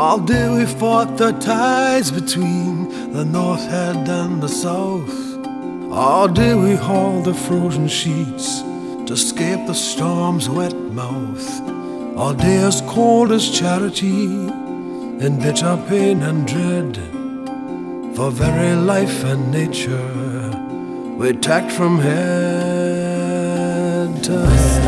All day we fought the tides between the north head and the south. All day we hauled the frozen sheets to escape the storm's wet mouth. All day as cold as charity, in bitter pain and dread, for very life and nature we tacked from head to head.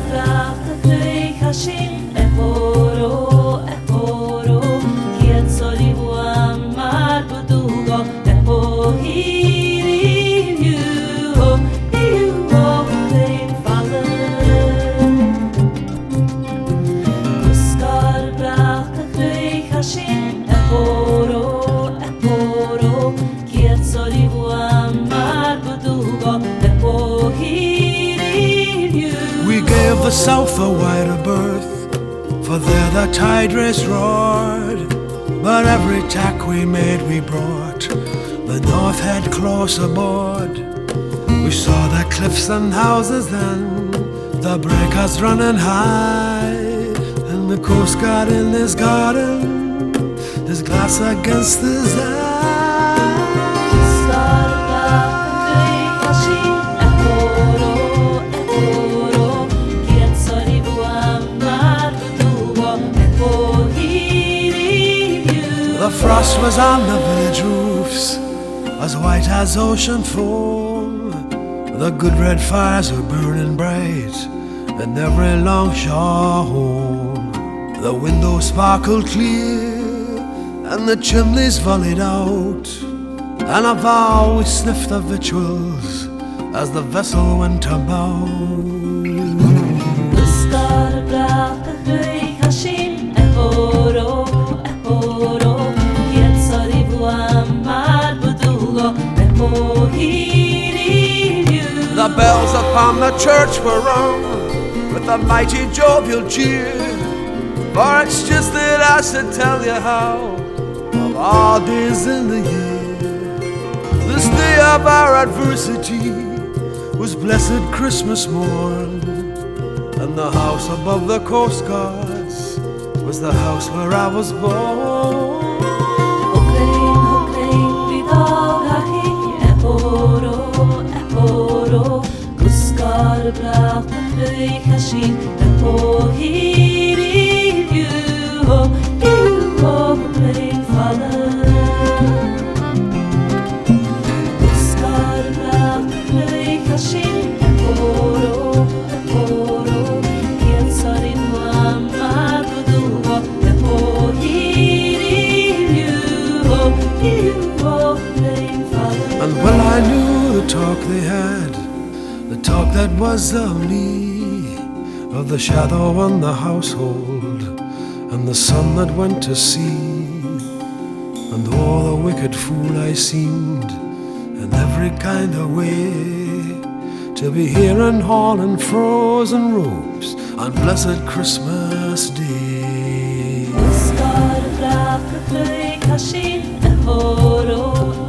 We gave the south a wider berth, for there the tide race roared. But every tack we made we brought the north head close aboard. We saw the cliffs and houses then, the breakers running high, and the Coast Guard in his garden, his glass against his eye. The frost was on the village roofs, as white as ocean foam. The good red fires were burning bright in every longshore home. The windows sparkled clear, and the chimneys volleyed out. And a vow we sniffed the victuals as the vessel went about. The bells upon the church were rung with a mighty jovial cheer. For it's just that I should tell you how, of all days in the year, this day of our adversity was blessed Christmas morn. And the house above the Coast Guards was the house where I was born. And well I knew the talk they had, the talk that was of me, of the shadow on the household, and the son that went to sea. And oh, the wicked fool I seemed, in every kind of way, to be here and hauling frozen ropes on blessed Christmas Day.